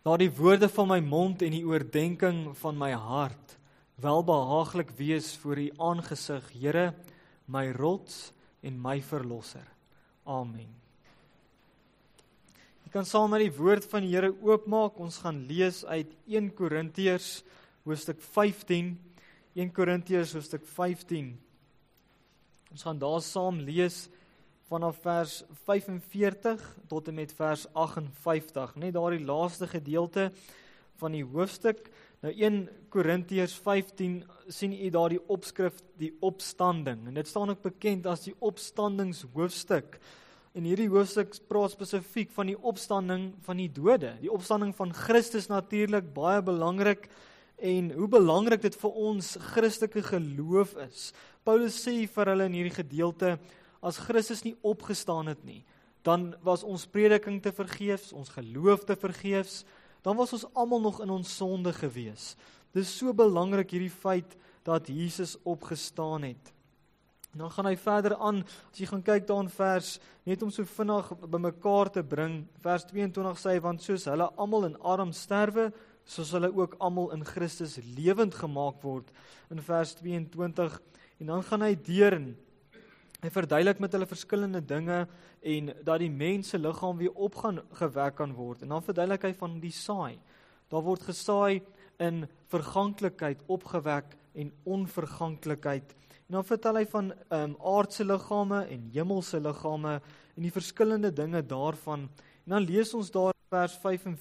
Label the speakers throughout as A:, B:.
A: Laat die woorde van my mond en die oordenking van my hart welbehaaglik wees voor U aangesig, Here, my rots en my verlosser. Amen. Jy kan saam met die woord van die Here oopmaak. Ons gaan lees uit 1 Korintiërs hoofstuk 15. 1 Korintiërs hoofstuk 15. Ons gaan daar saam lees vanaf vers 45 tot en met vers 58, net daar die laaste gedeelte van die hoofstuk. Nou 1 Korintiërs 15 sien u daar die opskrif, die opstanding, en dit staan ook bekend as die opstandingshoofstuk. En hierdie hoofstuk praat spesifiek van die opstanding van die dode, die opstanding van Christus natuurlik, baie belangrik, en hoe belangrik dit vir ons Christelike geloof is. Paulus sê vir hulle in hierdie gedeelte, as Christus nie opgestaan het nie, dan was ons prediking te vergeefs, ons geloof te vergeefs, dan was ons almal nog in ons sonde gewees. Dit is so belangrik hierdie feit dat Jesus opgestaan het. En dan gaan hy verder aan, as jy gaan kyk daar in vers, net om so vinnig bymekaar te bring, vers 22 sê, want soos hulle almal in Adam sterwe, soos hulle ook almal in Christus lewend gemaak word, in vers 22, en dan gaan hy deur en hy verduidelik met hulle verskillende dinge en dat die mens se liggaam weer opgewek kan word. En dan verduidelik hy van die saai. Daar word gesaai in verganklikheid, opgewek en onverganklikheid. En dan vertel hy van aardse liggame en hemelse liggame en die verskillende dinge daarvan. En dan lees ons daar vers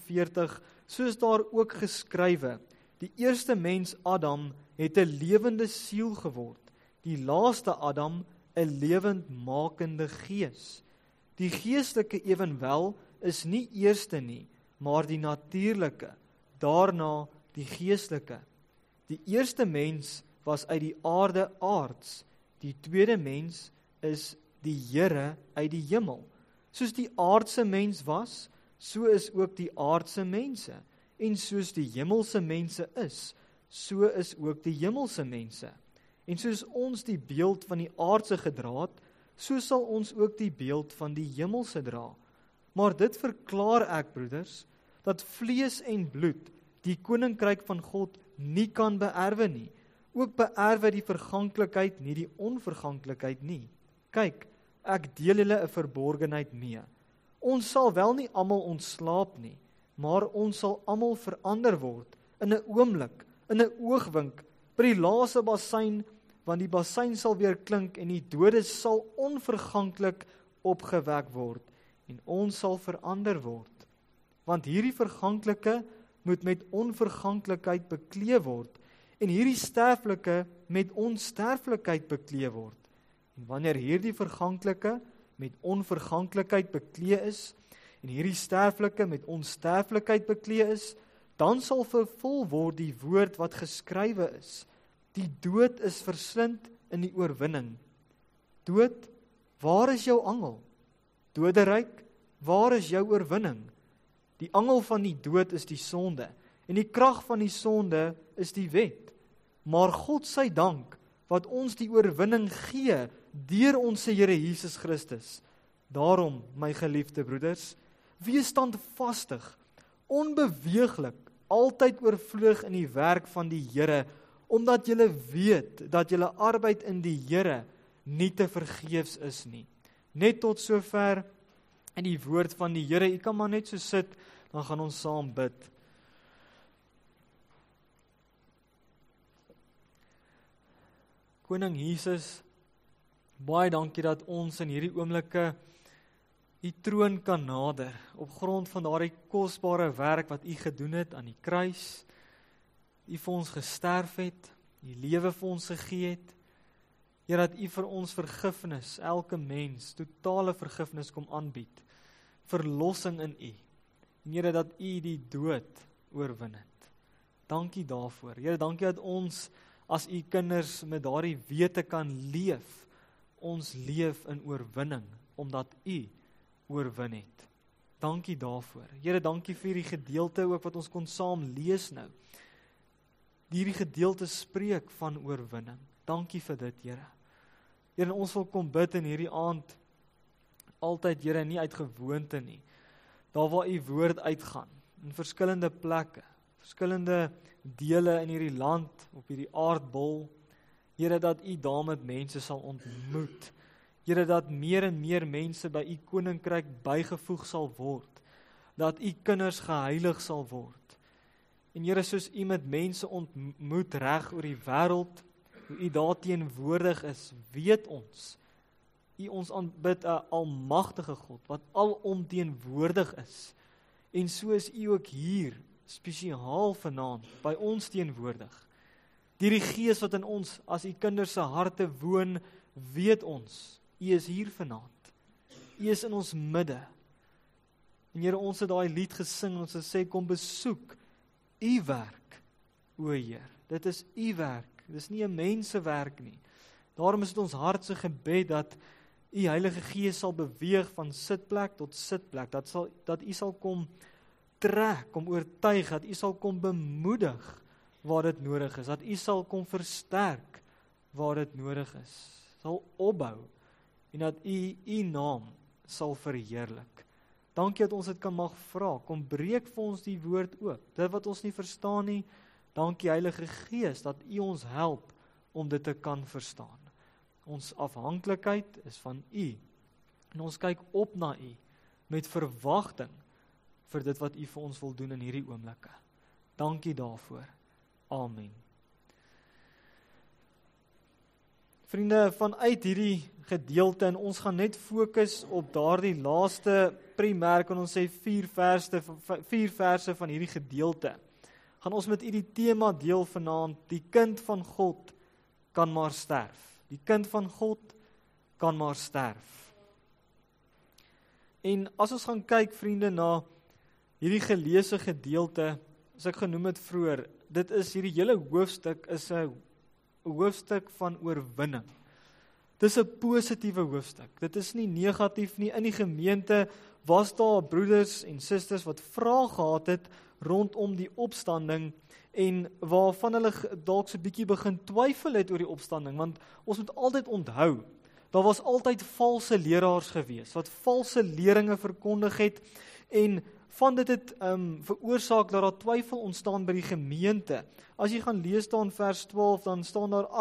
A: 45, soos daar ook geskrywe, die eerste mens Adam het 'n lewende siel geword, die laaste Adam 'n lewendmakende gees. Die geestelike ewenwel is nie eerste nie, maar die natuurlike, daarna die geestelike. Die eerste mens was uit die aarde aards, die tweede mens is die Here uit die hemel. Soos die aardse mens was, so is ook die aardse mense, en soos die hemelse mense is, so is ook die hemelse mense. En soos ons die beeld van die aardse gedra het, so sal ons ook die beeld van die hemelse dra. Maar dit verklaar ek, broeders, dat vlees en bloed die koninkryk van God nie kan beerwe nie. Ook beerwe die verganklikheid nie die onverganklikheid nie. Kyk, ek deel julle 'n verborgenheid mee. Ons sal wel nie almal ontslaap nie, maar ons sal almal verander word in 'n oomblik, in 'n oogwink, by die laaste basyn, want die basyn sal weer klink en die dode sal onverganklik opgewek word en ons sal verander word. Want hierdie verganklike moet met onverganklikheid bekleed word en hierdie sterflike met onsterflikheid bekleed word. En wanneer hierdie verganklike met onverganklikheid bekleed is en hierdie sterflike met onsterflikheid bekleed is, dan sal vervul word die woord wat geskrywe is. Die dood is verslind in die oorwinning. Dood, waar is jou angel? Doderyk, waar is jou oorwinning? Die angel van die dood is die sonde, en die krag van die sonde is die wet. Maar God sy dank, wat ons die oorwinning gee, deur ons Here Jesus Christus. Daarom, my geliefde broeders, wees standvastig, onbeweeglik, altyd oorvloeg in die werk van die Here, omdat julle weet dat julle arbeid in die Here nie te vergeefs is nie. Net tot sover in die woord van die Here. U kan maar net so sit, dan gaan ons saam bid. Koning Jesus, baie dankie dat ons in hierdie oomblikke U troon kan nader, op grond van daardie kosbare werk wat U gedoen het aan die kruis, U vir ons gesterf het, U lewe vir ons gegee het, Here, dat U vir ons vergifnis, elke mens, totale vergifnis kom aanbied, verlossing in U, en Here, dat U die dood oorwin het. Dankie daarvoor. Here, dankie dat ons as U kinders met daardie wete kan leef, ons leef in oorwinning, omdat U oorwin het. Dankie daarvoor. Here, dankie vir die gedeelte ook wat ons kon saam lees nou. Hierdie gedeelte spreek van oorwinning. Dankie vir dit, Here. Here, ons wil kom bid in hierdie aand, altyd, Here, nie uit gewoonte nie. Daar waar U woord uitgaan, in verskillende plekke, verskillende dele in hierdie land, op hierdie aardbol. Here, dat U daar met mense sal ontmoet. Here, dat meer en meer mense by U koninkryk bygevoeg sal word. Dat U kinders geheilig sal word. En Here, soos U met mense ontmoet reg oor die wêreld, hoe U daar teenwoordig is, weet ons, U ons aanbid 'n almagtige God, wat alomteenwoordig is. En so is U ook hier, spesiaal vanaand, by ons teenwoordig. Deur die Gees wat in ons, as U kinders se harte woon, weet ons, U is hier vanaand. U is in ons midde. En Here, ons het daai lied gesing, ons het sê, kom besoek U werk, o Heer. Dit is U werk, dit is nie 'n mens se werk nie. Daarom is dit ons hart se gebed dat U Heilige Gees sal beweeg van sitplek tot sitplek, dat U sal kom trek, kom oortuig, dat U sal kom bemoedig waar dit nodig is, dat U sal kom versterk waar dit nodig is, sal opbou, en dat U naam sal verheerlik. Dankie dat ons dit kan mag vra, kom breek vir ons die woord oop, dit wat ons nie verstaan nie, dankie Heilige Gees, dat U ons help om dit te kan verstaan. Ons afhanklikheid is van U, en ons kyk op na U, met verwagting, vir dit wat U vir ons wil doen in hierdie oomblikke. Dankie daarvoor. Amen. Vriende, vanuit hierdie gedeelte, en ons gaan net fokus op daardie laaste primêr, kan ons sê 4 verse van hierdie gedeelte, gaan ons met hierdie tema deel vanaand, die kind van God kan maar sterf. Die kind van God kan maar sterf. En as ons gaan kyk, vriende, na hierdie geleesde gedeelte, as ek genoem het vroeër, dit is hierdie hele hoofstuk is 'n hoofstuk van oorwinning. Dis 'n positiewe hoofstuk. Dit is nie negatief nie. In die gemeente was daar broeders en susters wat vrae gehad het rondom die opstanding en waarvan hulle dalk so 'n bietjie begin twyfel het oor die opstanding, want ons moet altyd onthou, daar was altyd valse leraars gewees wat valse leringe verkondig het, en van dit het veroorsaak dat daar twyfel ontstaan by die gemeente. As jy gaan lees daar in vers 12, dan staan daar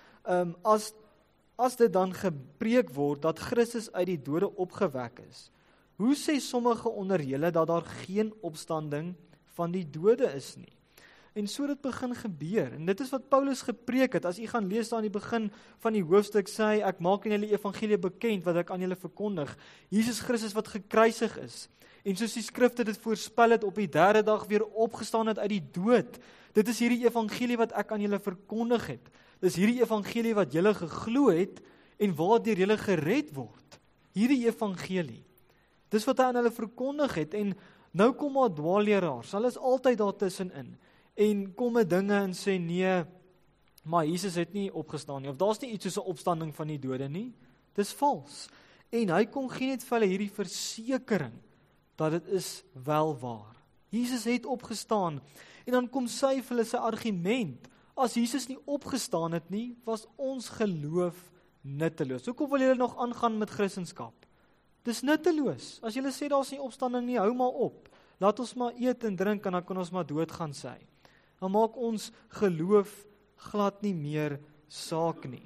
A: as dit dan gepreek word dat Christus uit die dode opgewek is, hoe sê sommige onder julle dat daar geen opstanding van die dode is nie? En so dit begin gebeur, en dit is wat Paulus gepreek het. As jy gaan lees daar aan die begin van die hoofstuk, sê hy, ek maak aan julle evangelie bekend wat ek aan julle verkondig, Jesus Christus wat gekruisig is, en soos die skrifte dit voorspel het, op die 3de dag weer opgestaan het uit die dood. Dit is hierdie evangelie wat ek aan julle verkondig het. Dis hierdie evangelie wat julle geglo het, en waardeur julle gered word. Hierdie evangelie. Dis wat hy aan hulle verkondig het, en nou kom maar dwaalleraars, hulle is altyd daar tussenin, en kom met dinge en sê, nee, maar Jesus het nie opgestaan nie, of daar's nie iets soos 'n opstanding van die dode nie, dis vals. En hy kom gee net vir hulle hierdie versekering, dat dit is wel waar. Jesus het opgestaan, en dan kom sy vir hulle sy argument, as Jesus nie opgestaan het nie, was ons geloof nutteloos. Hoekom wil julle nog aangaan met Christendom? Dis nutteloos. As julle sê daar's nie opstanding nie, hou maar op. Laat ons maar eet en drink, en dan kan ons maar doodgaan, sê hy. Dan maak ons geloof glad nie meer saak nie.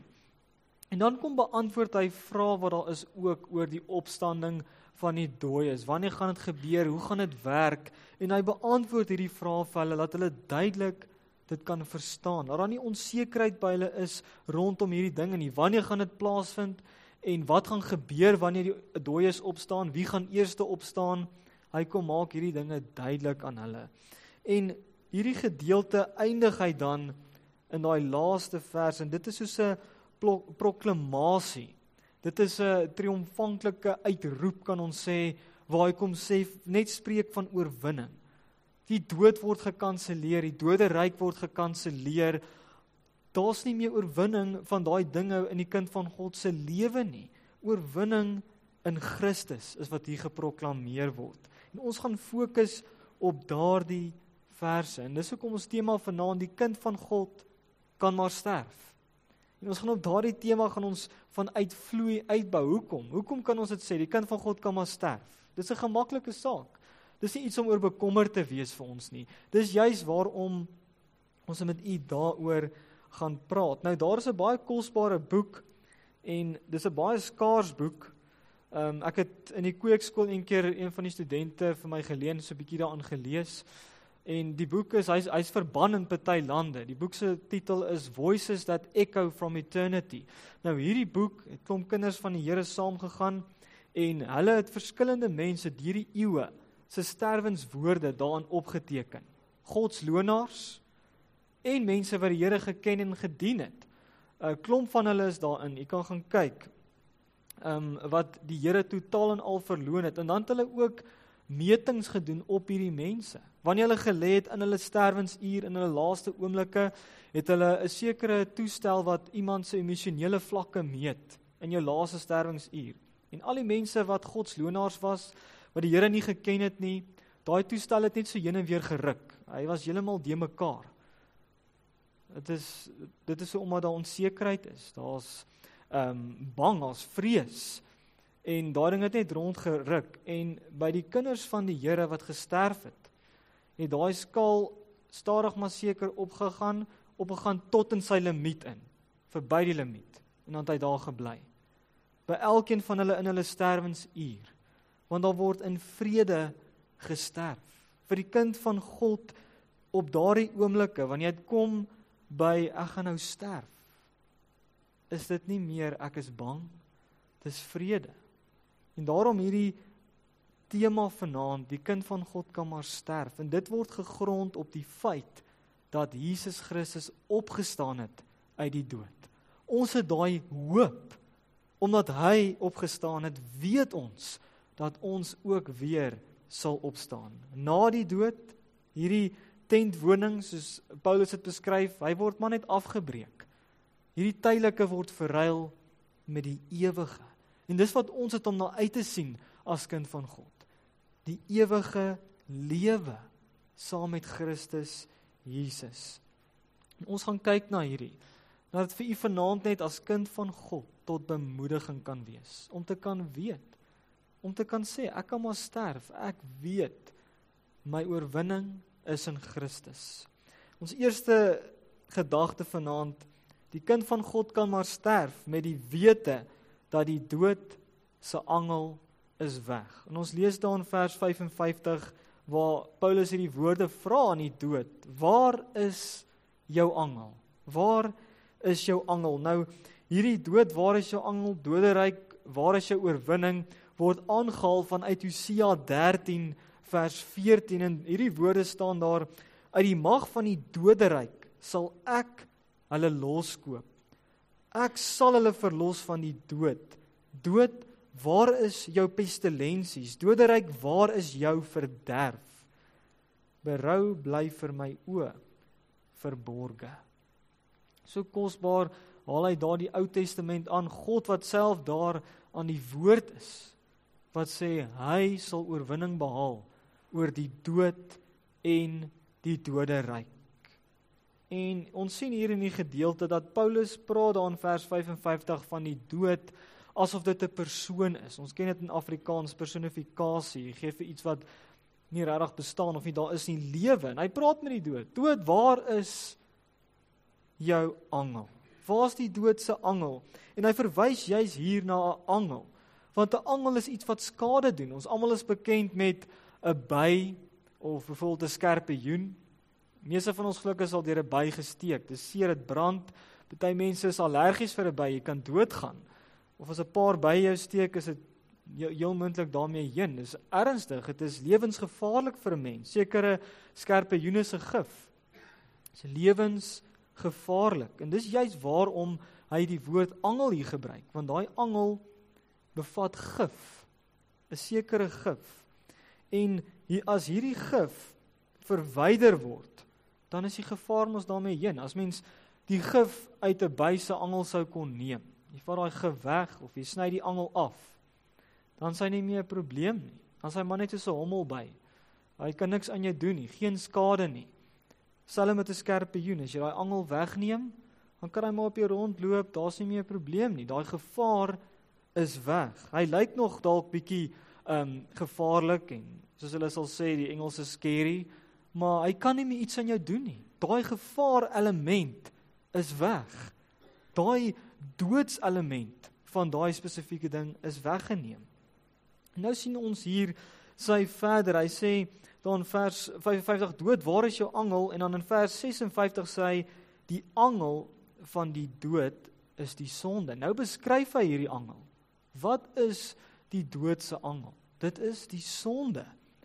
A: En dan kom beantwoord hy vrae wat daar is ook oor die opstanding van die dooies. Wanneer gaan dit gebeur? Hoe gaan dit werk? En hy beantwoord hierdie vrae vir hulle, dat hulle duidelik dit kan verstaan. Dat daar nie onsekerheid by hulle is rondom hierdie dinge nie. Wanneer gaan dit plaasvind? En wat gaan gebeur wanneer die dooies opstaan? Wie gaan eerste opstaan? Hy kom maak hierdie dinge duidelik aan hulle. En hierdie gedeelte eindig hy dan in daai laaste vers, en dit is soos 'n proklamasie. Dit is 'n triomfanklike uitroep, kan ons sê, waar hy kom sê, net spreek van oorwinning. Die dood word gekanseleer, die doderyk word gekanseleer. Daar's nie meer oorwinning van daai dinge in die kind van God se lewe nie. Oorwinning in Christus is wat hier geproklameer word. En ons gaan fokus op daardie verse. En dis hoekom ons tema vanaand, die kind van God kan maar sterf. En ons gaan op daardie tema gaan ons van uitvloei uitbou. Hoekom? Hoekom kan ons dit sê? Die kind van God kan maar sterf. Dis 'n gemaklike saak. Dis nie iets om oor bekommerd te wees vir ons nie. Dis juis waarom ons met u daaroor gaan praat. Nou, daar is 'n baie kosbare boek, en dis 'n baie skaars boek. Ek het in die kweekskool een keer een van die studente vir my geleen, so 'n bietjie daaraan gelees, en die boek is, hy's verban in party lande. Die boek se titel is Voices That Echo from Eternity. Nou, hierdie boek het klomp kinders van die Here saamgegaan, en hulle het verskillende mense deur die eeue se sterwenswoorde daarin opgeteken. Godsloonaars, en mense wat die Here geken en gedien het. 'n Klomp van hulle is daarin, jy kan gaan kyk, wat die Here totaal en al verloon het, en dan het hulle ook metings gedoen op hierdie mense. Wanneer hulle gelê het in hulle sterwensuur, in hulle laaste oomblikke, het hulle 'n sekere toestel wat iemand se emosionele vlakke meet, in jou laaste sterwensuur. En al die mense wat godsloonaars was, wat die Here nie geken het nie, daai toestel het net so heen en weer geruk. Hy was heeltemal de mekaar. Dit is so omdat daar onsekerheid is, daar's bang, daar's vrees, en daai ding het net rondgeruk, en by die kinders van die Here wat gesterf het daai skaal stadig maar seker opgegaan tot in sy limiet in, verby die limiet, en dan het hy daar gebly. By elkeen van hulle in hulle sterwensuur, want daar word in vrede gesterf. Vir die kind van God op daardie oomblikke, wanneer dit kom by ek gaan nou sterf, is dit nie meer ek is bang, dit is vrede. En daarom hierdie tema vanaand, die kind van God kan maar sterf, en dit word gegrond op die feit dat Jesus Christus opgestaan het uit die dood. Ons het daai hoop, omdat hy opgestaan het, weet ons dat ons ook weer sal opstaan. Na die dood, hierdie tentwoning, soos Paulus het beskryf, hy word maar net afgebreek. Hierdie tydelike word verruil met die ewige. En dis wat ons het om na uit te sien as kind van God. Die ewige lewe saam met Christus Jesus. En ons gaan kyk na hierdie, dat dit vir u vanaand net as kind van God tot bemoediging kan wees, om te kan weet, om te kan sê, ek kan maar sterf, ek weet, my oorwinning is in Christus. Ons eerste gedagte vanaand, die kind van God kan maar sterf met die wete dat die dood se angel is weg. En ons lees daar in vers 55 waar Paulus hierdie woorde vra aan die dood, waar is jou angel? Waar is jou angel? Nou, hierdie dood, waar is jou angel? Doderyk, waar is jou oorwinning? Word aangehaal vanuit Hosea 13 vers 14 en hierdie woorde staan daar, uit die mag van die doderyk sal ek hulle loskoop. Ek sal hulle verlos van die dood. Dood, waar is jou pestilensies? Doderyk, waar is jou verderf? Berou bly vir my oë verborge. So kosbaar haal hy daar die Ou Testament aan, God wat self daar aan die woord is, wat sê, hy sal oorwinning behaal oor die dood en die doderyk. En ons sien hier in die gedeelte dat Paulus praat daar in vers 55 van die dood, asof dit 'n persoon is. Ons ken dit in Afrikaans, personifikasie, gee vir iets wat nie regtig bestaan of nie, daar is nie lewe. En hy praat met die dood. Dood, waar is jou angel? Waar is die dood se angel? En hy verwys juis hier na 'n angel. Want 'n angel is iets wat skade doen. Ons almal is bekend met 'n by of byvoorbeeld 'n skorpioen. Meeste van ons gelukkig is al deur 'n by gesteek. Dis seer, dit brand. Party mense is allergies vir 'n by, jy kan doodgaan. Of as 'n paar by jou steek, is dit heel moontlik daarmee heen. Dis ernstig, dit is lewensgevaarlik vir 'n mens. Sekere skorpioene se gif is lewensgevaarlik. En dis juist waarom hy die woord angel hier gebruik, want daai angel bevat gif, 'n sekere gif. En as hierdie gif verwyder word, dan is die gevaar mos daarmee heen. As mens die gif uit 'n by se angel sou kon neem, jy vat daai gif weg of jy sny die angel af, dan is hy nie meer 'n probleem nie. Dan is hy maar net so 'n hommelby. Hy kan niks aan jou doen nie, geen skade nie. Selfs met 'n skorpioen, as jy daai angel wegneem, dan kan hy maar op jou rondloop, daar's nie meer 'n probleem nie. Daai gevaar is weg. Hy lyk nog dalk bietjie gevaarlik en soos hulle sal sê, die Engels is scary, maar hy kan nie meer iets aan jou doen nie. Daai gevaarelement is weg. Daai doodselement van daai spesifieke ding is weggeneem. Nou sien ons hier sy verder, hy sê dan in vers 55, dood, waar is jou angel? En dan in vers 56 sê hy, die angel van die dood is die sonde. Nou beskryf hy hierdie angel. Wat is die doodse angel? Dit is die sonde.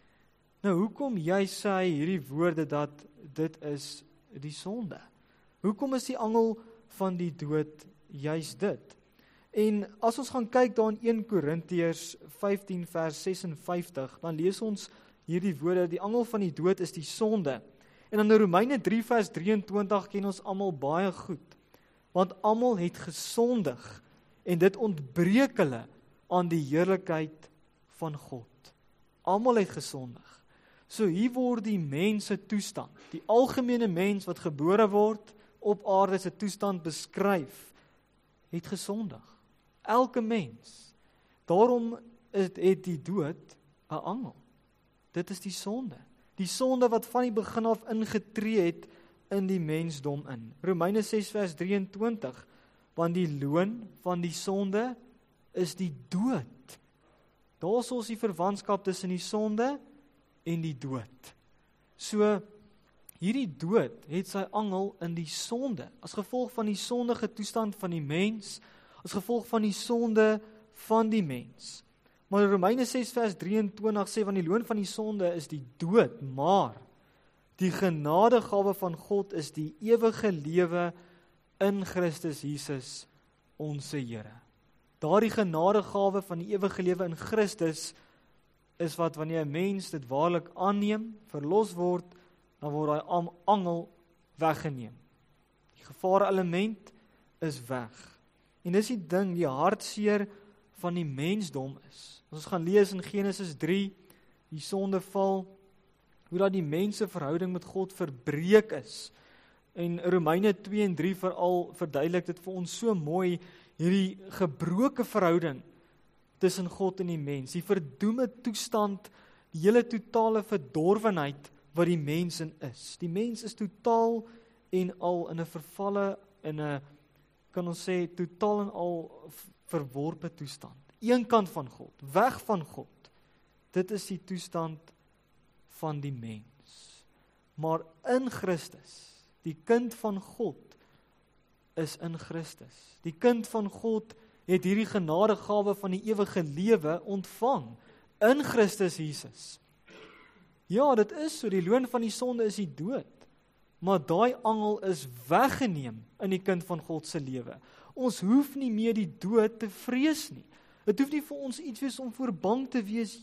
A: Nou hoekom jy sê hierdie woorde dat dit is die sonde? Hoekom is die angel van die dood juis dit? En as ons gaan kyk daar in 1 Korintiërs 15 vers 56, dan lees ons hierdie woorde, die angel van die dood is die sonde. En dan in Romeine 3 vers 23 ken ons almal baie goed, want almal het gesondig en dit ontbreek hulle aan die heerlikheid van God. Almal het gesondig. So hier word die mens se toestand, die algemene mens wat gebore word op aarde se toestand beskryf, het gesondig. Elke mens. Daarom het die dood 'n angel. Dit is die sonde. Die sonde wat van die begin af ingetree het in die mensdom in. Romeine 6 vers 23, want die loon van die sonde is die dood. Daar is ons die verwantskap tussen die sonde en die dood. So, hierdie dood het sy angel in die sonde, as gevolg van die sondige toestand van die mens, as gevolg van die sonde van die mens. Maar Romeine 6 vers 23 sê, want die loon van die sonde is die dood, maar die genadegawe van God is die ewige lewe in Christus Jesus, ons Here. Daardie genadegawe van die ewige lewe in Christus is wat wanneer 'n mens dit waarlik aanneem, verlos word, dan word daai angel weggeneem. Die gevaarelement is weg. En dis die ding, die hartseer van die mensdom is. As ons gaan lees in Genesis 3, die sondeval, hoe dat die mense verhouding met God verbreek is. En Romeine 2 en 3 veral verduidelik dit vir ons so mooi, hierdie gebroke verhouding tussen God en die mens, die verdoemde toestand, die hele totale verdorwenheid wat die mens in is. Die mens is totaal en al in 'n vervalle, in 'n, kan ons sê, totaal en al verworpe toestand. Een kant van God, weg van God. Dit is die toestand van die mens. Maar in Christus, die kind van God is in Christus. Die kind van God het hierdie genadegawe van die ewige lewe ontvang in Christus Jesus. Ja, dit is so, die loon van die sonde is die dood. Maar daai angel is weggeneem in die kind van God se lewe. Ons hoef nie meer die dood te vrees nie. Dit hoef nie vir ons iets wees om voor bang te wees,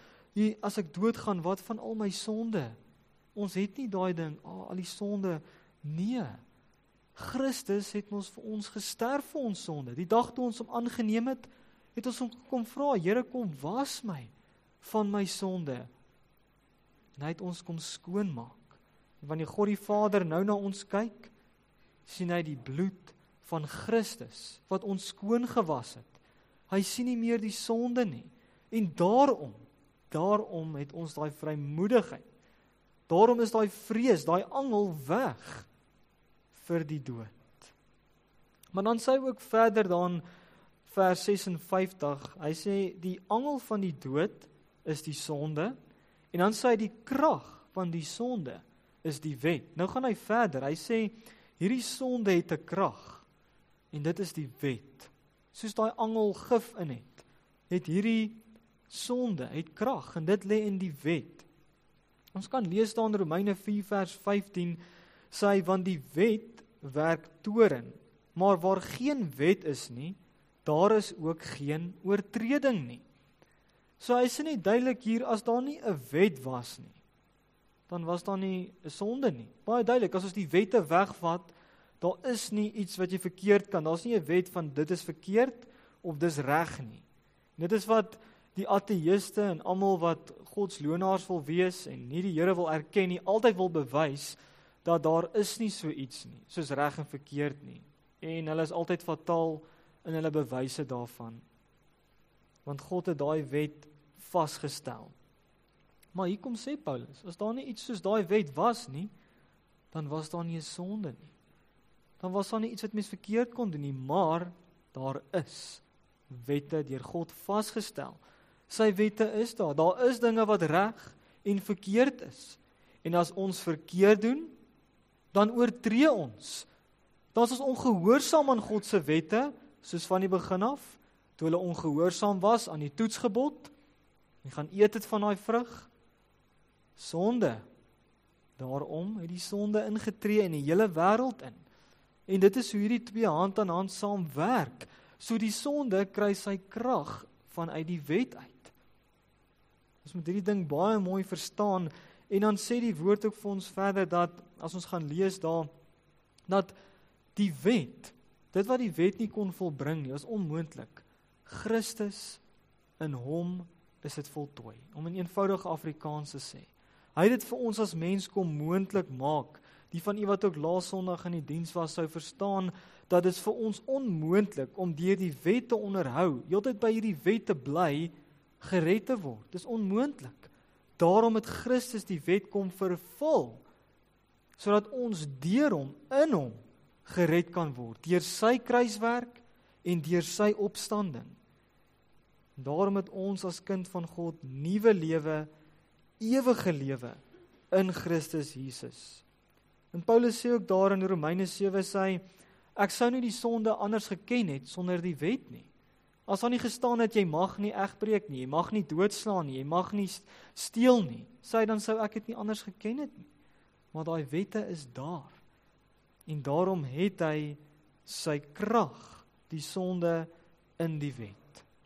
A: as ek doodgaan, wat van al my sonde? Ons het nie daai ding, al die sonde, nee. Christus het ons vir ons gesterf vir ons sonde. Die dag toe ons hom aangeneem het, het ons hom kom vra, Here, kom was my van my sonde. En hy het ons kom skoonmaak. En wanneer God die Vader nou na ons kyk, sien hy die bloed van Christus, wat ons skoon gewas het. Hy sien nie meer die sonde nie. En daarom het ons daai vrymoedigheid. Daarom is daai vrees, daai angel weg vir die dood. Maar dan sê hy ook verder dan vers 56, hy sê die angel van die dood is die sonde, en dan sê hy die krag van die sonde is die wet. Nou gaan hy verder, hy sê hierdie sonde het 'n krag, en dit is die wet. Soos daai angel gif in het hierdie sonde, het krag, en dit lê in die wet. Ons kan lees daar in Romeine 4 vers 15, sê hy, want die wet werk toorn, maar waar geen wet is nie, daar is ook geen oortreding nie. So hy sê nie duidelik hier, as daar nie 'n wet was nie, dan was daar nie 'n sonde nie. Baie duidelik, as ons die wette wegvat, daar is nie iets wat jy verkeerd kan, daar is nie 'n wet van dit is verkeerd, of dis reg nie. Dit is wat die ateïste en almal wat godsloonaars wil wees, en nie die Here wil erken nie, altyd wil bewys, dat daar is nie so iets nie, soos reg en verkeerd nie. En hulle is altyd fataal in hulle bewyse daarvan. Want God het daai wet vasgestel. Maar hier kom sê Paulus, as daar nie iets soos daai wet was nie, dan was daar nie 'n sonde nie. Dan was daar nie iets wat mens verkeerd kon doen nie, maar daar is wette deur God vasgestel. Sy wette is daar. Daar is dinge wat reg en verkeerd is. En as ons verkeerd doen, dan oortree ons. Dan is ons ongehoorsaam aan God se wette, soos van die begin af, toe hulle ongehoorsaam was aan die toetsgebod, en gaan eet het van daai vrug, sonde. Daarom het die sonde ingetree in die hele wêreld in. En dit is hoe hierdie twee hand aan hand saamwerk. So die sonde kry sy krag vanuit die wet uit. Ons moet hierdie ding baie mooi verstaan, en dan sê die woord ook vir ons verder, dat, as ons gaan lees daar, dat die wet, dit wat die wet nie kon volbring nie, was onmoontlik. Christus, in hom is dit voltooi, om in eenvoudige Afrikaans te sê. Hy het dit vir ons as mens kom moontlik maak. Die van u wat ook laas Sondag in die diens was, sou verstaan, dat dit vir ons onmoontlik om deur die wet te onderhou, heeltyd by hierdie wet te bly, gered te word. Dis onmoontlik. Daarom het Christus die wet kom vervul, sodat ons deur hom, in hom, gered kan word, deur sy kruiswerk en deur sy opstanding. Daarom het ons as kind van God nuwe lewe, ewige lewe in Christus Jesus. En Paulus sê ook daar in Romeine 7 sê, ek sou nie die sonde anders geken het sonder die wet nie. As daar nie gestaan het, jy mag nie egbreek nie, jy mag nie doodslaan nie, jy mag nie steel nie, dan sou ek dit nie anders geken het nie. Maar daai wette is daar. En daarom het hy sy krag, die sonde in die wet.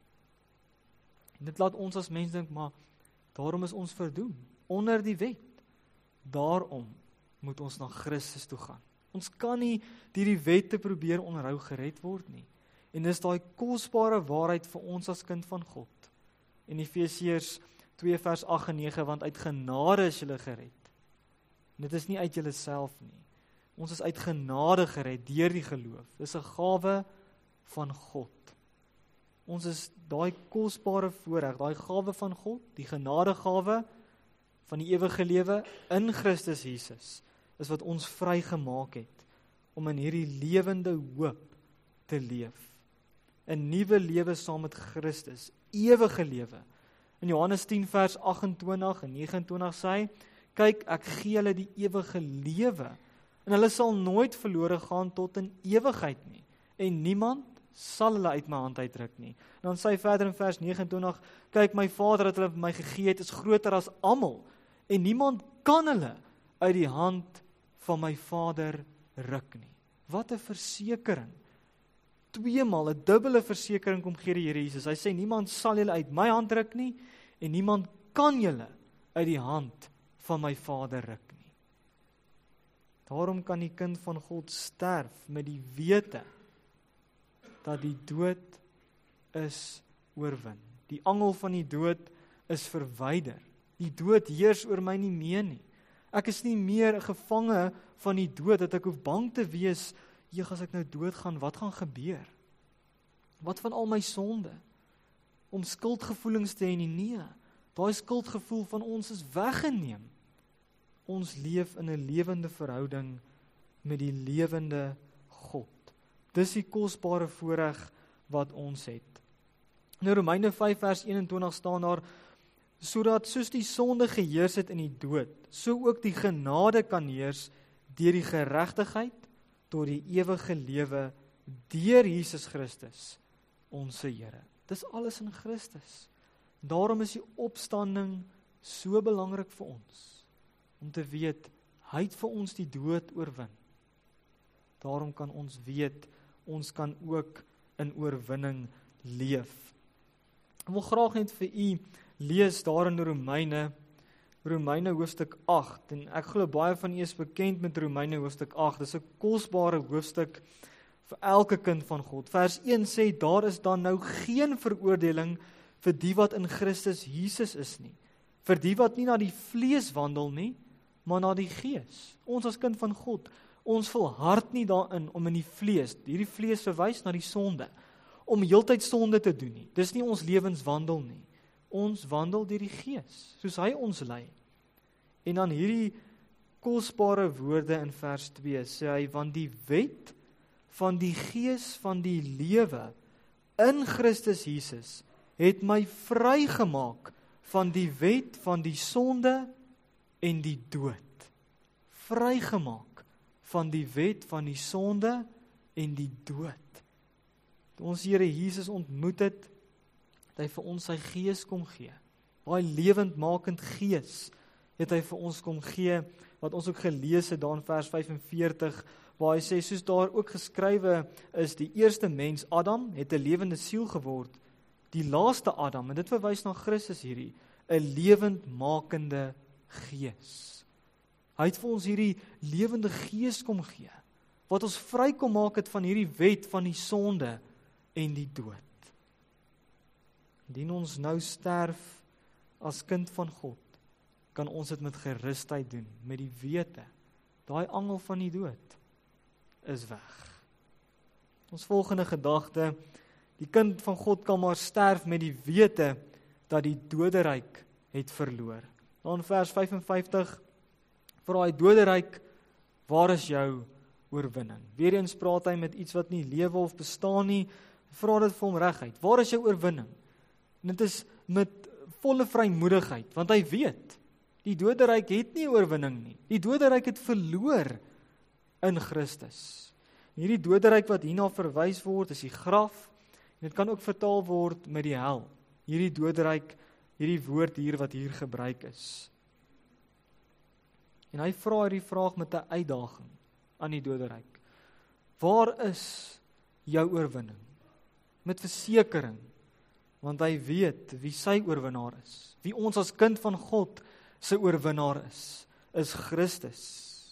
A: En dit laat ons as mens dink, maar daarom is ons verdoem, onder die wet. Daarom moet ons na Christus toe gaan. Ons kan nie deur die wet te probeer onderhou gered word nie. En dis daai kosbare waarheid vir ons as kind van God. In Efesiërs 2 vers 8 en 9, want uit genade is julle gered. En dit is nie uit julle self nie. Ons is uit genade gered deur die geloof. Dis 'n gawe van God. Ons is daai kosbare voorreg, daai gawe van God, die genadegawe van die ewige lewe in Christus Jesus, is wat ons vrygemaak het om in hierdie lewende hoop te leef. 'n Nuwe lewe saam met Christus, ewige lewe. In Johannes 10 vers 28 en 29 sê hy, kyk, ek gee hulle die ewige lewe, en hulle sal nooit verlore gaan tot in ewigheid nie, en niemand sal hulle uit my hand uitruk nie. En dan sê hy verder in vers 29, kyk, my Vader wat hulle vir my gegee het, is groter as almal, en niemand kan hulle uit die hand van my Vader ruk nie. Wat 'n versekering. Tweemaal, 'n dubbele versekering kom gee die Here Jesus. Hy sê, niemand sal julle uit my hand ruk nie, en niemand kan julle uit die hand van my Vader ruk nie. Daarom kan die kind van God sterf met die wete dat die dood is oorwin. Die angel van die dood is verwyder. Die dood heers oor my nie meer nie. Ek is nie meer 'n gevange van die dood, dat ek hoef bang te wees, as ek nou doodgaan, wat gaan gebeur? Wat van al my sonde? Om skuldgevoelings te hê nie, nee. Daai skuldgevoel van ons is weggeneem. Ons leef in 'n lewende verhouding met die lewende God. Dis die kosbare voorreg wat ons het. In Romeine 5 vers 21 staan daar, sodat soos die sonde geheers het in die dood, so ook die genade kan heers deur die geregtigheid tot die ewige lewe deur Jesus Christus, ons Here. Dis alles in Christus. Daarom is die opstanding so belangrik vir ons, om te weet, hy het vir ons die dood oorwin. Daarom kan ons weet, ons kan ook in oorwinning leef. Ek wil graag net vir u lees daar in Romeine hoofstuk 8, en ek glo baie van u is bekend met Romeine hoofstuk 8, dis 'n kosbare hoofstuk vir elke kind van God. Vers 1 sê, daar is dan nou geen veroordeling vir die wat in Christus Jesus is nie, vir die wat nie na die vlees wandel nie, maar na die gees. Ons as kind van God, ons volhard nie daarin om in die vlees, hierdie vlees verwys na die sonde, om heeltyd sonde te doen nie. Dis nie ons lewenswandel nie. ons wandel deur die Gees, soos hy ons lei. En dan hierdie kosbare woorde in vers 2, sê hy, want die wet van die Gees van die lewe in Christus Jesus het my vrygemaak van die wet van die sonde en die dood. Vrygemaak van die wet van die sonde en die dood. Toe ons Here Jesus ontmoet het hy vir ons sy Gees kom gee. Daai lewendmakend Gees het hy vir ons kom gee, wat ons ook gelees het daar in vers 45, waar hy sê, soos daar ook geskrywe is, die eerste mens, Adam, het 'n lewende siel geword, die laaste Adam, en dit verwys na Christus hierdie, 'n lewendmakende Gees. Hy het vir ons hierdie lewende Gees kom gee, wat ons vry kom maak het van hierdie wet van die sonde en die dood. Indien ons nou sterf as kind van God, kan ons dit met gerusheid doen, met die wete, daai angel van die dood is weg. Ons volgende gedagte, die kind van God kan maar sterf met die wete dat die doderyk het verloor. Dan vers 55, vra hy doderyk, waar is jou oorwinning? Weereens praat hy met iets wat nie lewe of bestaan nie, vra dit vir hom reguit, waar is jou oorwinning? En dit is met volle vrymoedigheid, want hy weet, die doderyk het nie oorwinning nie. Die doderyk het verloor in Christus. En hierdie doderyk wat hierna verwys word, is die graf, en dit kan ook vertaal word met die hel. Hierdie doderyk, hierdie woord hier wat hier gebruik is. En hy vra hierdie vraag met 'n uitdaging aan die doderyk. Waar is jou oorwinning? Met versekering, want hy weet wie sy oorwinnaar is. Wie ons as kind van God sy oorwinnaar is Christus.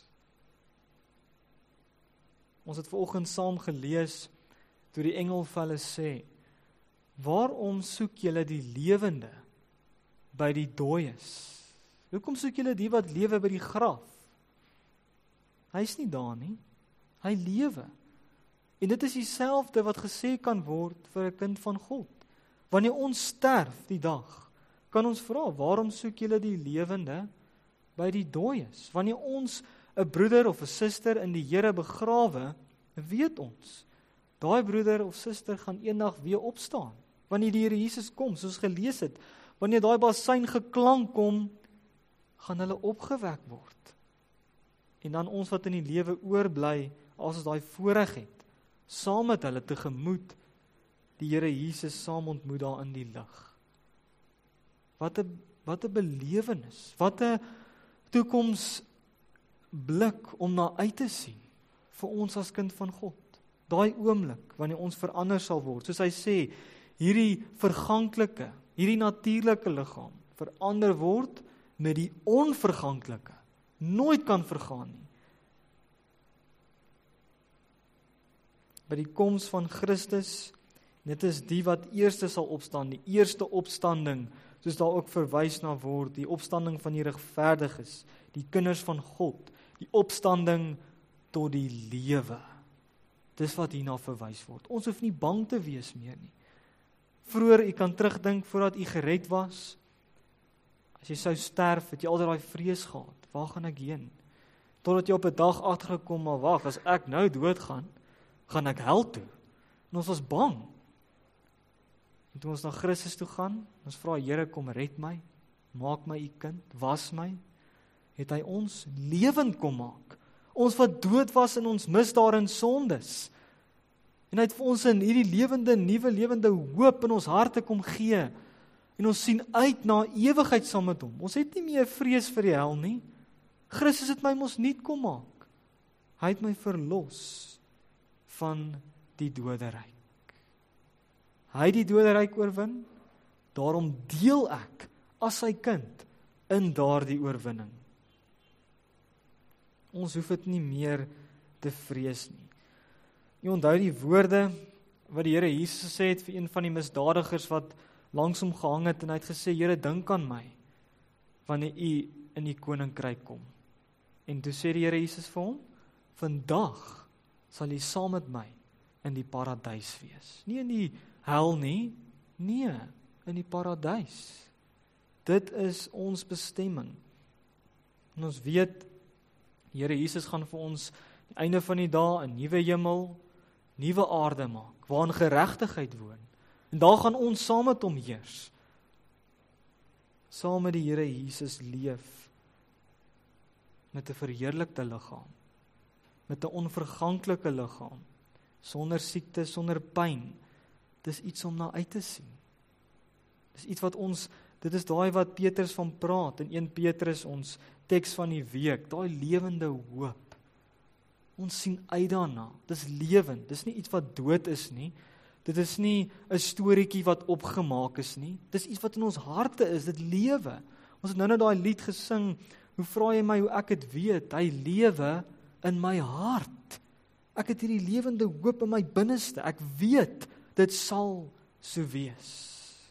A: Ons het vanoggend saam gelees, toe die engel vir hulle sê, waarom soek julle die lewende by die dooies? Hoekom soek julle die wat lewe by die graf? Hy is nie daar nie, hy lewe. En dit is dieselfde wat gesê kan word vir 'n kind van God. Wanneer ons sterf die dag, kan ons vra, waarom soek julle die lewende by die dooies? Wanneer ons 'n broeder of 'n suster in die Here begrawe, weet ons, daai broeder of suster gaan eendag weer opstaan. Wanneer die Here Jesus kom, soos gelees het, wanneer daai bassein geklank kom, gaan hulle opgewek word. En dan ons wat in die lewe oorbly, as ons daai voorreg het, saam met hulle tegemoet, die Here Jesus saam ontmoet daar in die lig. Wat 'n belewenis, wat 'n toekomsblik om na uit te sien vir ons as kind van God. Daai oomblik wanneer ons verander sal word, soos hy sê, hierdie verganklike, hierdie natuurlike liggaam verander word met die onverganklike, nooit kan vergaan nie. By die koms van Christus, dit is die wat eerste sal opstaan, die eerste opstanding, soos daar ook verwys na word, die opstanding van die regverdiges, die kinders van God, die opstanding tot die lewe. Dis wat hierna verwys word. Ons hoef nie bang te wees meer nie. Vroeger, u kan terugdink, voordat u gered was, as jy sou sterf, het jy altyd daai vrees gehad, waar gaan ek heen? Totdat jy op 'n dag agtergekom, maar wag, as ek nou doodgaan, gaan ek hel toe. En ons was bang. En toe ons na Christus toe gaan, ons vra, Here, kom red my, maak my u kind, was my, het hy ons lewend kom maak. Ons wat dood was in ons misdade en sondes. En hy het vir ons in hierdie lewende, nuwe lewende hoop in ons harte kom gee. En ons sien uit na ewigheid saam met hom. Ons het nie meer vrees vir die hel nie. Christus het my mos nuut kom maak. Hy het my verlos van die doderyk. Hy het die doderyk oorwin, daarom deel ek as sy kind in daardie oorwinning. Ons hoef dit nie meer te vrees nie. Jy onthou die woorde wat die Here Jesus gesê het vir een van die misdadigers wat langs hom gehang het, en hy het gesê, Here, dink aan my, wanneer u in die koninkryk kom. En toe sê die Here Jesus vir hom, vandag sal jy saam met my in die paradys wees. Nie in die hel nie, nee, in die paradys. Dit is ons bestemming. En ons weet, Here Jesus gaan vir ons die einde van die dae 'n nuwe hemel, nuwe aarde maak, waarin geregtigheid woon. En daar gaan ons saam met hom heers. Saam met die Here Jesus leef met 'n verheerlikte liggaam, met 'n onverganklike liggaam, sonder siekte, sonder pyn. Dis iets om na uit te sien. Dis iets wat ons, dit is daai wat Petrus van praat, in 1 Petrus ons teks van die week, daai lewende hoop. Ons sien uit daarna, dis lewend, dis nie iets wat dood is nie, dit is nie 'n storieetjie wat opgemaak is nie, dis iets wat in ons harte is, dit lewe. Ons het nou daai lied gesing, hoe vra jy my hoe ek het weet, hy lewe in my hart. Ek het hierdie lewende hoop in my binneste, ek weet, dit sal so wees.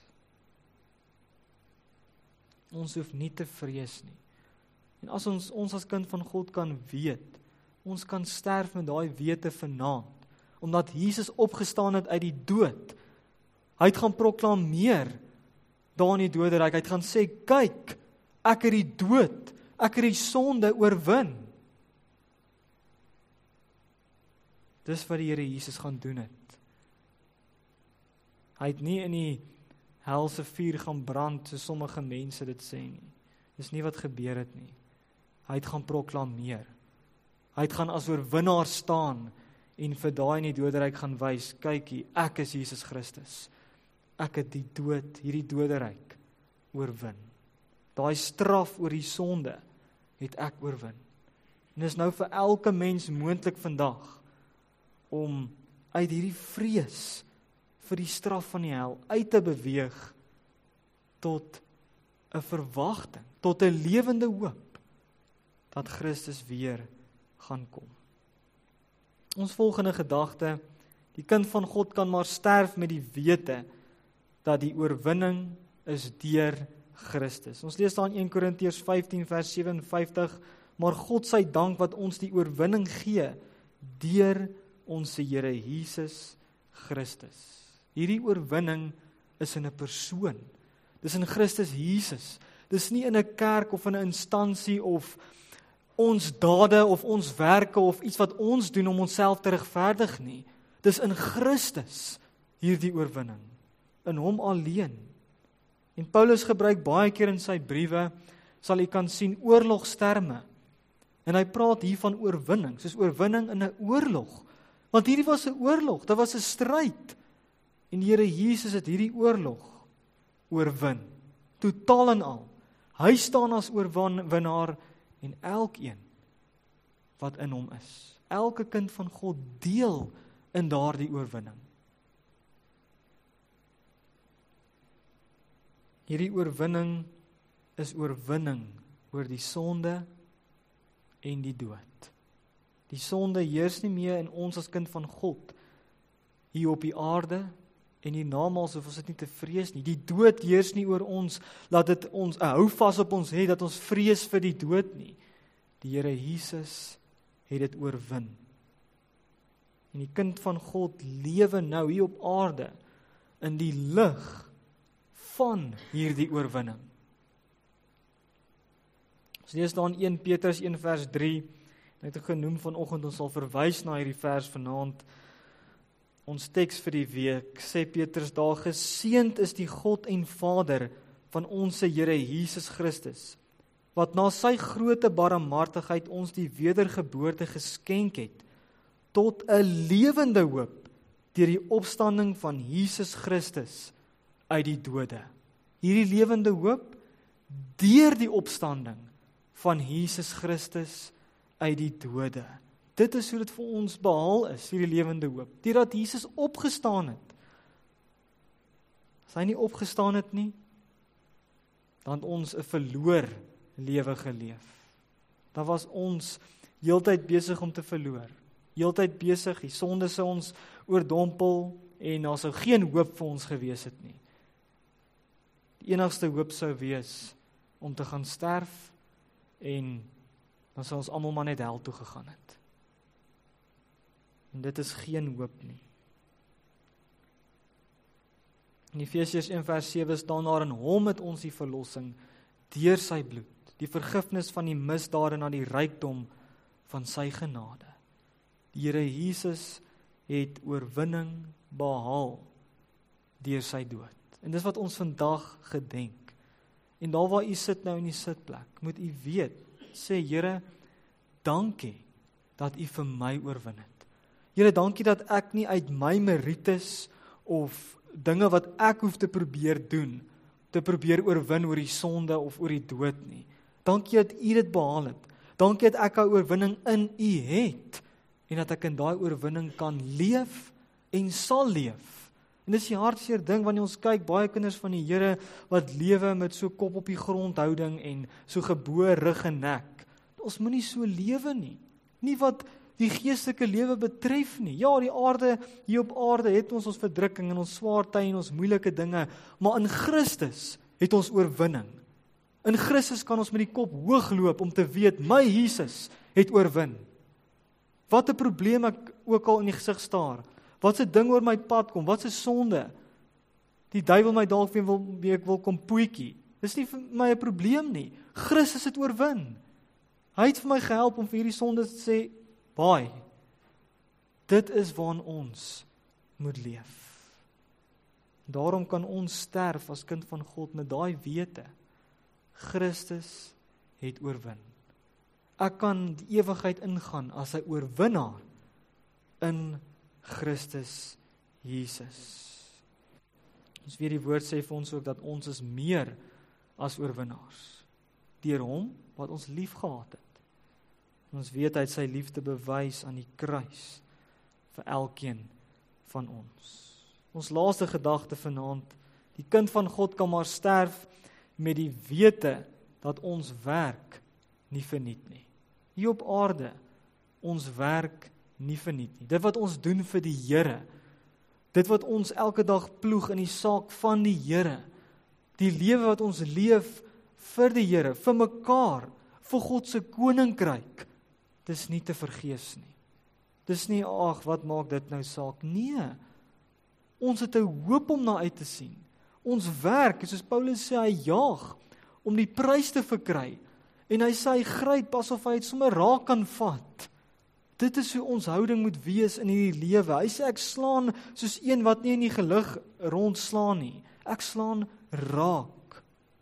A: Ons hoef nie te vrees nie. En as ons as kind van God kan weet, ons kan sterf met daai wete vanaand, omdat Jesus opgestaan het uit die dood. Hy het gaan proklameer daar in die doderyk. Hy het gaan sê, kyk, ek het die dood, ek het die sonde oorwin. Dis wat die Here Jesus gaan doen het. Hy het nie in die helse vuur gaan brand, so sommige mense dit sê nie. Dis nie wat gebeur het nie. Hy het gaan proklameer. Hy het gaan as oorwinnaar staan en vir daai in die doderyk gaan wys, kykie, ek is Jesus Christus. Ek het die dood, hierdie doderyk oorwin. Daai straf oor die sonde het ek oorwin. En dis nou vir elke mens moontlik vandag om uit hierdie vrees vir die straf van die hel uit te beweeg tot 'n verwagting, tot 'n lewende hoop dat Christus weer gaan kom. Ons volgende gedagte, die kind van God kan maar sterf met die wete dat die oorwinning is deur Christus. Ons lees daar in 1 Korintiërs 15 vers 57, maar God sy dank wat ons die oorwinning gee deur ons Here Jesus Christus. Hierdie oorwinning is in 'n persoon. Dis in Christus Jesus. Dis nie in 'n kerk of in 'n instansie of ons dade of ons werke of iets wat ons doen om onsself te regverdig nie. Dis in Christus hierdie oorwinning. In hom alleen. En Paulus gebruik baie keer in sy briewe, sal jy kan sien, oorlogsterme. En hy praat hier van oorwinning, soos oorwinning in 'n oorlog. Want hierdie was 'n oorlog, dit was 'n stryd. En die Here Jesus het hierdie oorlog oorwin, totaal en al. Hy staan as oorwinnaar en elkeen wat in hom is. Elke kind van God deel in daardie oorwinning. Hierdie oorwinning is oorwinning oor die sonde en die dood. Die sonde heers nie meer in ons as kind van God hier op die aarde en hiernamaals hoef ons dit nie te vrees nie. Die dood heers nie oor ons, laat dit ons 'n hou vas op ons hê dat ons vrees vir die dood nie. Die Here Jesus het dit oorwin. En die kind van God lewe nou hier op aarde in die lig van hierdie oorwinning. Ons lees daar in 1 Petrus 1 vers 3, net genoem vanoggend, ons sal verwys na hierdie vers vanaand. Ons teks vir die week, sê Petrus daar, geseënd is die God en Vader van ons Here Jesus Christus, wat na sy groote barmhartigheid ons die wedergeboorte geskenk het, tot 'n lewende hoop, deur die opstanding van Jesus Christus uit die dode. Hierdie lewende hoop, deur die opstanding van Jesus Christus uit die dode. Dit is hoe dit vir ons behaal is, hierdie lewende hoop, deurdat Jesus opgestaan het. As hy nie opgestaan het nie, dan het ons 'n verloor lewe geleef. Dan was ons heeltyd besig om te verloor. Heeltyd besig, die sonde sou ons oordompel en daar sou geen hoop vir ons gewees het nie. Die enigste hoop sou wees om te gaan sterf en dan sou ons almal maar net hel toe gegaan het. En dit is geen hoop nie. In Efesiërs 1:7 staan daar: in hom het ons die verlossing deur sy bloed, die vergifnis van die misdade na die rykdom van sy genade. Die Here Jesus het oorwinning behaal deur sy dood. En dis wat ons vandag gedenk. En daar waar u sit nou in die sitplek, moet u weet, sê Here, dankie dat u vir my oorwin het. Here, dankie dat ek nie uit my merites of dinge wat ek hoef te probeer doen, te probeer oorwin oor die sonde of oor die dood nie. Dankie dat u dit behaal het. Dankie dat ek 'n oorwinning in u het, en dat ek in daai oorwinning kan leef en sal leef. En dis die hartseer ding wanneer ons kyk, baie kinders van die Here wat lewe met so kop op die grond houding en so geboë rug en nek. Ons moenie so lewe nie. Nie wat die geestelike lewe betref nie. Ja, die aarde, hier op aarde het ons verdrukking en ons swaar tye en ons moeilike dinge, maar in Christus het ons oorwinning. In Christus kan ons met die kop hoog loop om te weet, my Jesus het oorwin. Wat 'n probleem ek ook al in die gesig staar, wat 'n ding oor my pad kom, wat 'n sonde, die duiwel my dalk weer wil kom poetjie, dis nie vir my 'n probleem nie, Christus het oorwin. Hy het vir my gehelp om vir hierdie sonde te sê, baie, dit is waarin ons moet leef. Daarom kan ons sterf as kind van God met daai wete, Christus het oorwin. Ek kan die ewigheid ingaan as 'n oorwinnaar in Christus Jesus. Ons weet die woord sê vir ons ook dat ons is meer as oorwinnaars deur hom wat ons lief gehad het. Ons weet hy het sy liefde bewys aan die kruis vir elkeen van ons. Ons laaste gedagte vanaand, die kind van God kan maar sterf met die wete dat ons werk nie verniet nie. Hier op aarde, ons werk nie verniet nie. Dit wat ons doen vir die Here, dit wat ons elke dag ploeg in die saak van die Here, die lewe wat ons leef vir die Here, vir mekaar, vir God se koninkryk, dis nie te vergees nie. Dis nie, ag, wat maak dit nou saak? Nee, ons het 'n hoop om na uit te sien. Ons werk, soos Paulus sê, hy jaag om die prys te verkry. En hy sê, hy gryp asof hy het sommer raak kan vat. Dit is hoe ons houding moet wees in hierdie lewe. Hy sê, ek slaan soos een wat nie in die gelug rondslaan nie. Ek slaan raak.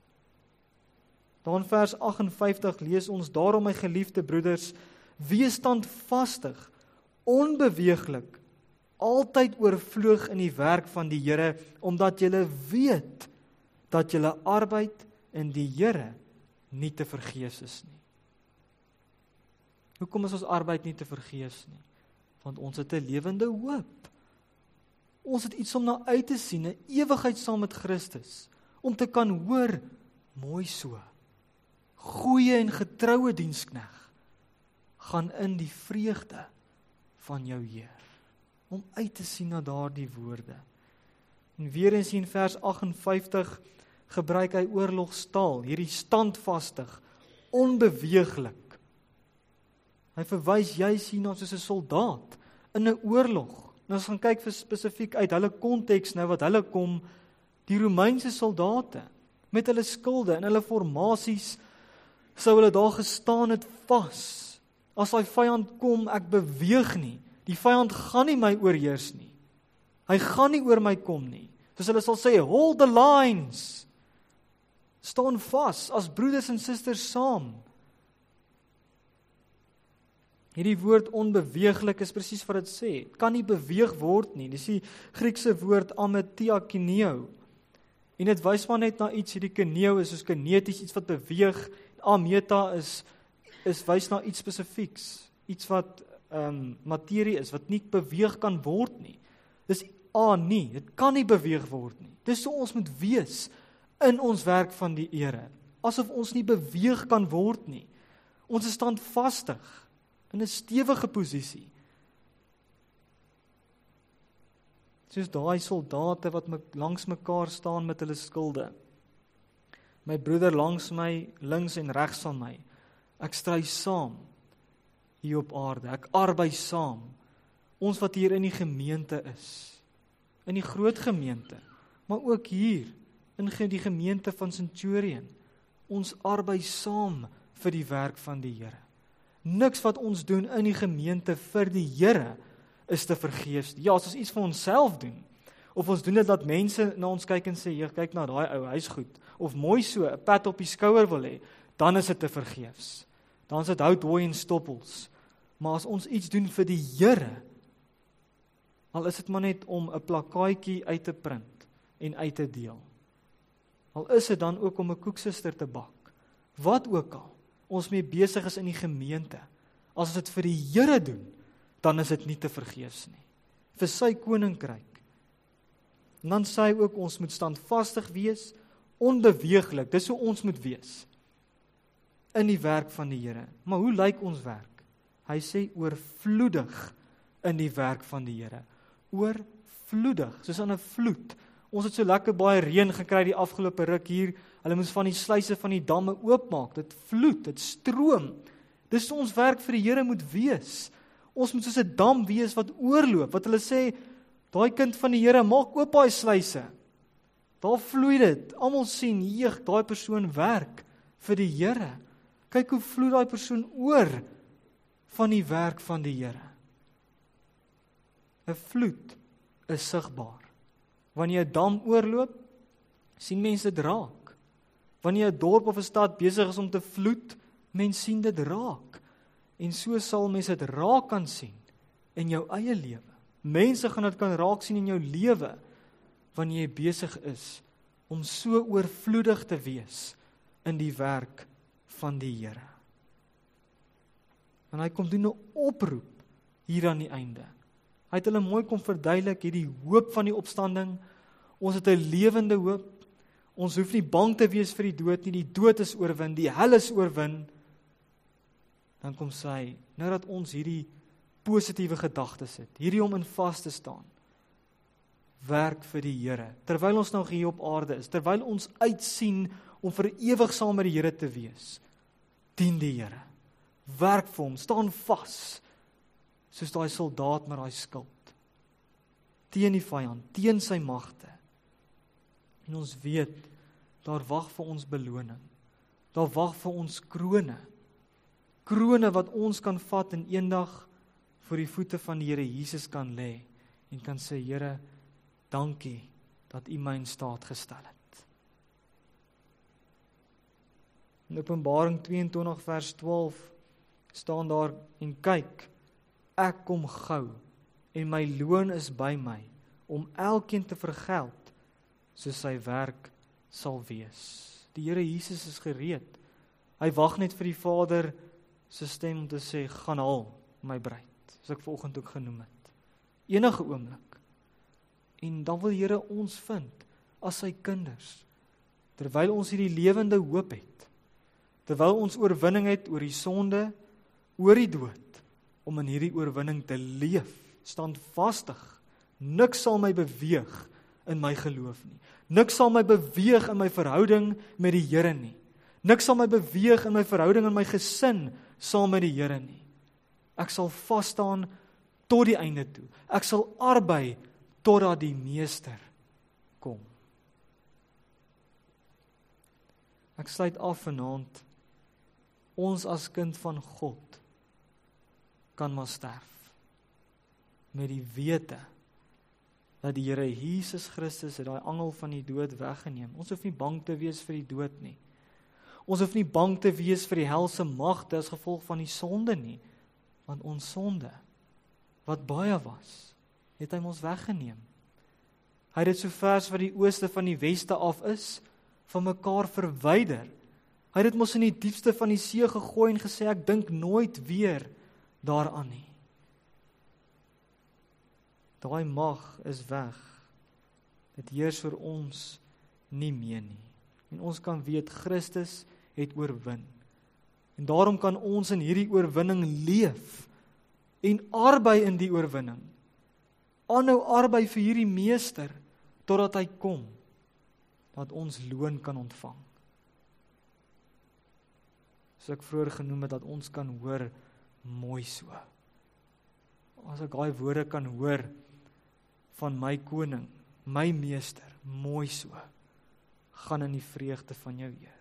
A: Dan vers 58 lees ons, daarom my geliefde broeders, wees standvastig, onbeweeglik, altyd oorvloeg in die werk van die Here, omdat julle weet dat julle arbeid in die Here nie te vergees is nie. Hoekom is ons arbeid nie te vergees nie? Want ons het 'n lewende hoop. Ons het iets om na uit te sien, 'n ewigheid saam met Christus, om te kan hoor, mooi so, goeie en getroue dienskneg, gaan in die vreugde van jou Heer, om uit te sien na daardie woorde. En weer eens in vers 58 gebruik hy oorlogstaal, hierdie standvastig, onbeweeglik. Hy verwys juis hierna soos 'n soldaat in 'n oorlog. En ons gaan kyk vir spesifiek uit hulle konteks nou wat hulle kom, die Romeinse soldate met hulle skilde en hulle formasies, sou hulle daar gestaan het vas. As daai vyand kom, ek beweeg nie. Die vyand gaan nie my oorheers nie. Hy gaan nie oor my kom nie. Soos hulle sal sê, hold the lines. Staan vas as broeders en susters saam. Hierdie woord onbeweeglik is presies wat dit sê. Het kan nie beweeg word nie. Dis die Griekse woord ametiakineo. En dit wys maar net na iets, hierdie kineo is soos kineties, iets wat beweeg. Ameta is wys na iets spesifieks. Iets wat materie is, wat nie beweeg kan word nie. Dis nie, dit kan nie beweeg word nie. Dis hoe ons moet wees in ons werk van die Here. Asof ons nie beweeg kan word nie. Ons is standvastig in 'n stewige posisie. Soos daai soldate wat langs mekaar staan met hulle skilde. My broeder langs my, links en regs van my. Ek stry saam hier op aarde. Ek arbei saam. Ons wat hier in die gemeente is. In die groot gemeente. maar ook hier, in die gemeente van Centurion, ons arbei saam vir die werk van die Here. Niks wat ons doen in die gemeente vir die Here is te vergeefs. Ja, as ons iets vir onsself doen, of ons doen dit dat mense na ons kyk en sê, jy kyk na daai ou, hy's goed, of mooi so, 'n pat op die skouer wil hê, dan is dit te vergeefs. Dan is dit hout, hooi en stoppels. Maar as ons iets doen vir die Here, al is dit maar net om 'n plakkaatjie uit te print en uit te deel. Al is dit dan ook om 'n koeksuster te bak. Wat ook al ons mee besig is in die gemeente, as ons dit vir die Here doen, dan is dit nie te vergeefs nie. Vir sy koninkryk. En dan sê hy ook, ons moet standvastig wees, onbeweeglik, dis hoe ons moet wees, in die werk van die Here. Maar hoe lyk ons werk? Hy sê oorvloedig in die werk van die Here. Oorvloedig, soos aan 'n vloed. Ons het so lekker baie reën gekry die afgelope ruk hier, hulle moes van die sluise van die damme oopmaak, dit vloed, dit stroom. Dis hoe ons werk vir die Here moet wees. Ons moet soos 'n dam wees wat oorloop, wat hulle sê, daai kind van die Here, maak oop daai sluise. Daar vloei dit, almal sien, daai persoon werk vir die Here. Kyk hoe vloei daai persoon oor van die werk van die Here. 'n Vloed is sigbaar. Wanneer 'n dam oorloop, sien mense dit raak. Wanneer 'n dorp of 'n stad besig is om te vloed, mense sien dit raak. En so sal mense dit raak kan sien in jou eie lewe. Mense gaan dit kan raak sien in jou lewe, wanneer jy besig is om so oorvloedig te wees in die werk van die Here. En hy kom doen 'n oproep hier aan die einde. Hy het hulle mooi kom verduidelik, hierdie hoop van die opstanding. Ons het 'n lewende hoop. Ons hoef nie bang te wees vir die dood nie. Die dood is oorwin, die hel is oorwin. Dan kom sê hy, nou dat ons hierdie positiewe gedagtes het, hierdie om in vas te staan, werk vir die Here, terwyl ons nou hier op aarde is, terwyl ons uitsien om vir ewig saam met die Here te wees, dien die Here, werk vir hom, staan vas, soos daai soldaat met daai skild, teen die vyand, teen sy magte. En ons weet, daar wag vir ons beloning, daar wag vir ons krone wat ons kan vat en eendag voor die voete van die Here Jesus kan lê, en kan sê, Here, dankie, dat U my in staat gestel het. In Openbaring 22 vers 12 staan daar, en kyk, ek kom gou, en my loon is by my, om elkeen te vergeld, soos sy werk sal wees. Die Here Jesus is gereed. Hy wag net vir die Vader se stem om te sê, gaan haal my bruid, soos ek vanoggend ook genoem het. Enige oomblik. En dan wil die Here ons vind, as sy kinders, terwyl ons hierdie lewende hoop het, terwyl ons oorwinning het oor die sonde, oor die dood, om in hierdie oorwinning te leef, standvastig. Niks sal my beweeg in my geloof nie. Niks sal my beweeg in my verhouding met die Here nie. Niks sal my beweeg in my verhouding en my gesin saam met die Here nie. Ek sal vas staan tot die einde toe. Ek sal arbei totdat die Meester kom. Ek sluit af vanaand. Ons as kind van God kan maar sterf met die wete dat die Here Jesus Christus het daai angel van die dood weggeneem. Ons hoef nie bang te wees vir die dood nie. Ons hoef nie bang te wees vir die helse magte as gevolg van die sonde nie, want ons sonde, wat baie was, het hy ons weggeneem. Hy het dit so ver as wat die ooste van die weste af is, van mekaar verwyder. Hy het dit mos in die diepste van die see gegooi en gesê, ek dink nooit weer daaraan nie. Daai mag is weg. Dit heers oor ons nie meer nie. En ons kan weet, Christus het oorwin. En daarom kan ons in hierdie oorwinning leef en arbei in die oorwinning. Aanhou arbei vir hierdie Meester totdat hy kom, dat ons loon kan ontvang. Soos ek vroeër genoem het, dat ons kan hoor, mooi so. As ek daai woorde kan hoor van my koning, my Meester, mooi so, gaan in die vreugde van jou Heer.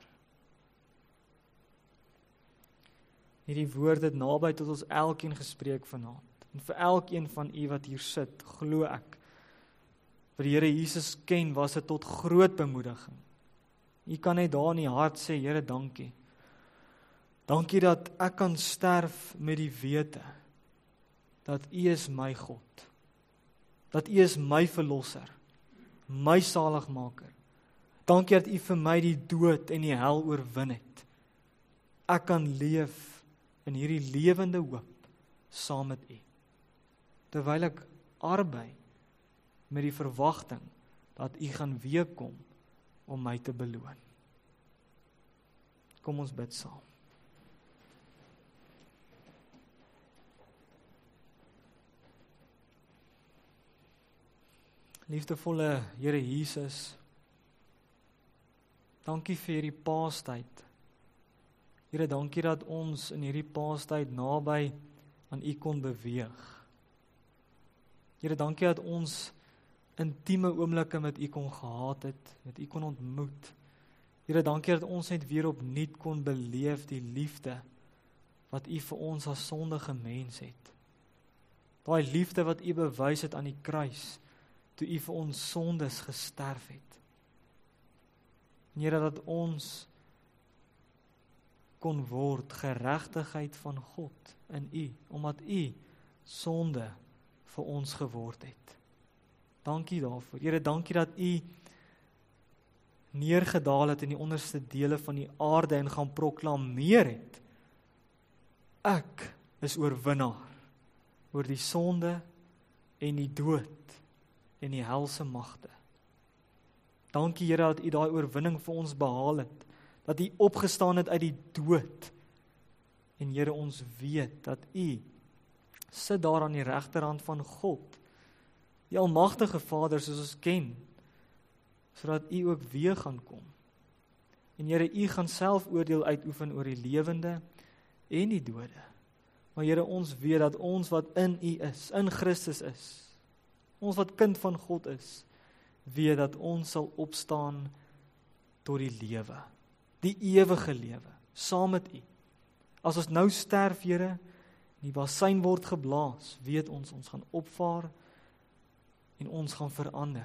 A: Hierdie woord het naby tot ons elkeen gespreek vanaand. En vir elkeen van u wat hier sit, glo ek, wat die Here Jesus ken, was dit tot groot bemoediging. U kan net daar in die hart sê, Here, dankie. Dankie dat ek kan sterf met die wete, dat u is my God, dat u is my verlosser, my saligmaker. Dankie dat u vir my die dood en die hel oorwin het. Ek kan leef in hierdie lewende hoop saam met u, terwyl ek arbei met die verwagting dat u gaan weer kom om my te beloon. Kom ons bid saam. Liefdevolle Here Jesus, dankie vir hierdie Paastyd. Here, dankie dat ons in hierdie Paastyd naby aan u kon beweeg. Here, dankie dat ons intieme oomblikke met u kon gehad het, met u kon ontmoet. Here, dankie dat ons net weer opnuut kon beleef die liefde wat u vir ons as sondige mens het. Daai liefde wat u bewys het aan die kruis, toe u vir ons sondes gesterf het. En Here, dat ons kon word geregtigheid van God in u, omdat u sonde vir ons geword het. Dankie daarvoor. Here, dankie dat u neergedaal het in die onderste dele van die aarde en gaan proklameer het. Ek is oorwinnaar oor die sonde en die dood en die helse magte. Dankie Here dat u daai oorwinning vir ons behaal het, dat u opgestaan het uit die dood. En Here, ons weet dat u sit daar aan die regterhand van God, die almagtige Vader soos ons ken, sodat u ook weer gaan kom. En Here, u gaan self oordeel uitoefen oor die lewende en die dode. Maar Here, ons weet dat ons wat in u is, in Christus is, ons wat kind van God is, weet dat ons sal opstaan tot die lewe, die ewige lewe, saam met u. As ons nou sterf, Here, die bassein word geblaas, weet ons gaan opvaar en ons gaan verander.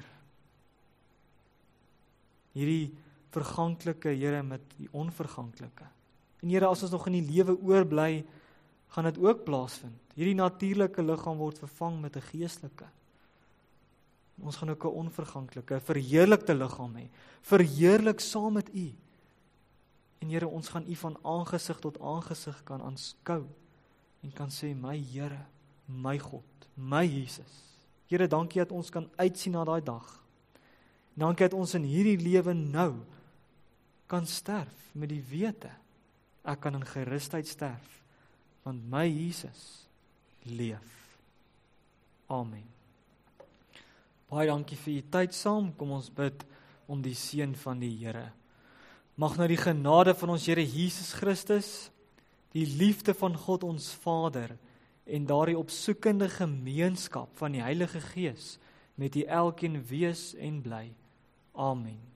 A: Hierdie verganklike, Here, met die onverganklike. En Here, as ons nog in die lewe oorbly, gaan dit ook plaasvind. Hierdie natuurlike liggaam word vervang met 'n geestelike. Ons gaan ook 'n onverganklike, verheerlikte liggaam hê, verheerlik saam met u. En Here, ons gaan u van aangesig tot aangesig kan aanskou en kan sê, my Here, my God, my Jesus. Here, dankie dat ons kan uitsien na daai dag. Dankie dat ons in hierdie lewe nou kan sterf met die wete, ek kan in gerusheid sterf, want my Jesus leef. Amen. Baie dankie vir u tyd saam. Kom ons bid om die seën van die Here. Mag nou die genade van ons Here Jesus Christus, die liefde van God ons Vader en daardie opsoekende gemeenskap van die Heilige Gees met u elkeen wees en bly. Amen.